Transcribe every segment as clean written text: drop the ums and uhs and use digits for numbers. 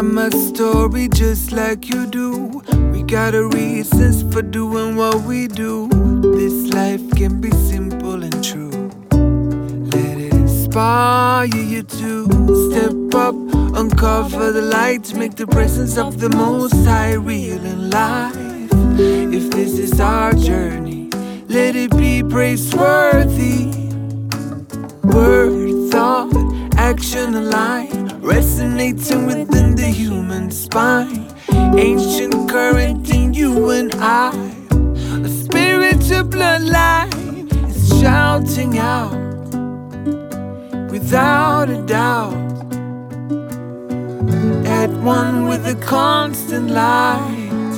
got my story just like you do. We got our reasons for doing what we do. This life can be simple and true. Let it inspire you to step up, uncover the light, make the presence of the Most High real in life. If this is our journey, let it be praiseworthy. Word, thought, action aligned, resonating within the human spine. Ancient current in you and I, a spiritual bloodline is shouting out without a doubt, at one with the constant light.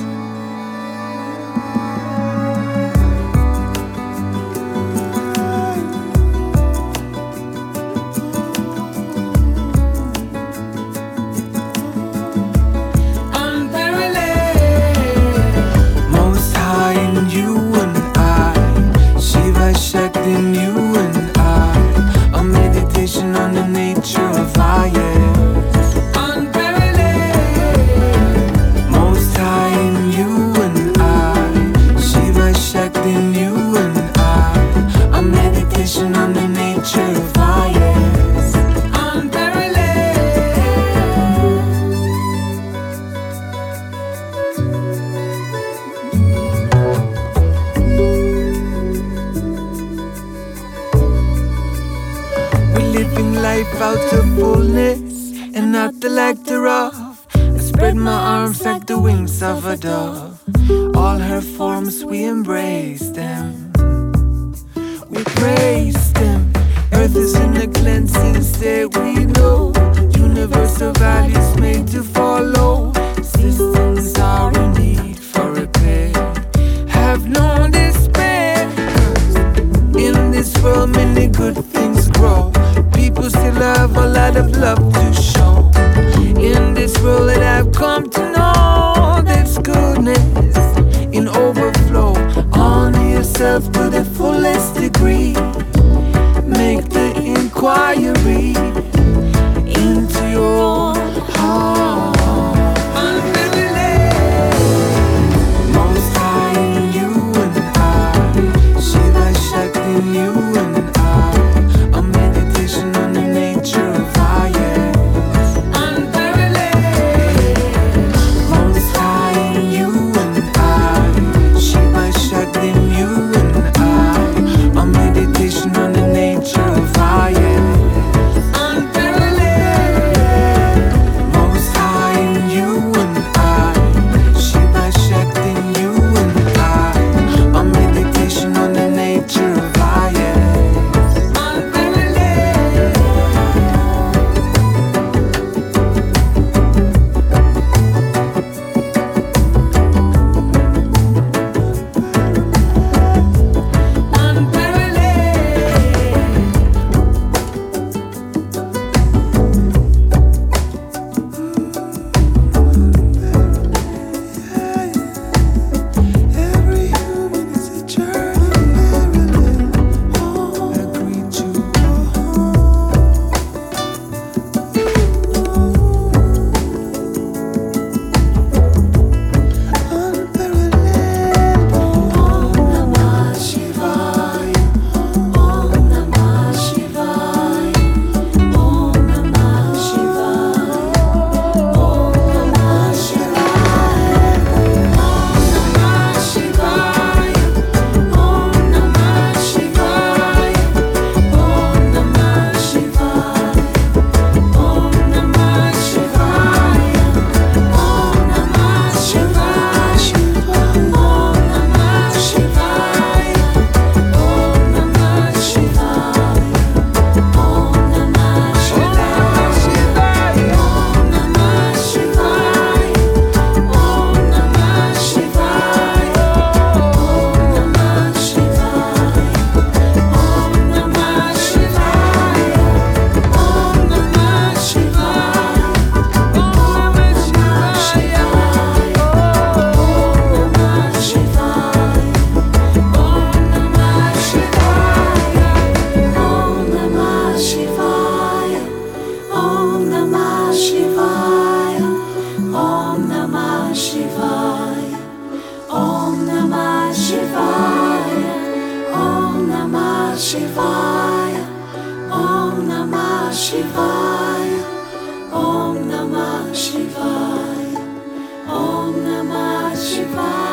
In you and I, a meditation on the nature of fire. Unparalleled. Most high in you and I, Shiva Shakti in you and I, a meditation on the nature of fire. Living life out to fullness and not the lack thereof. I spread my arms like the wings of a dove. All her forms we embrace them, we praise them. Earth is in a cleansing state, we know. Universal values made to follow. Systems are in need for repair. Have no despair. In this world many good things grow. People still have a lot of love to show. In this world that I've come to know, there's goodness in overflow. Honor yourself to the fullest degree. Make the inquiry into your heart. Most high in you and I, Shiva Shakti in you and I, a meditation on the nature of fire. Most high in you and I, Shiva Shakti in you and I, a meditation on the nature of fire. Shivaya, Om Namah Shivaya, Om Namah Shivaya, Om Namah Shivaya.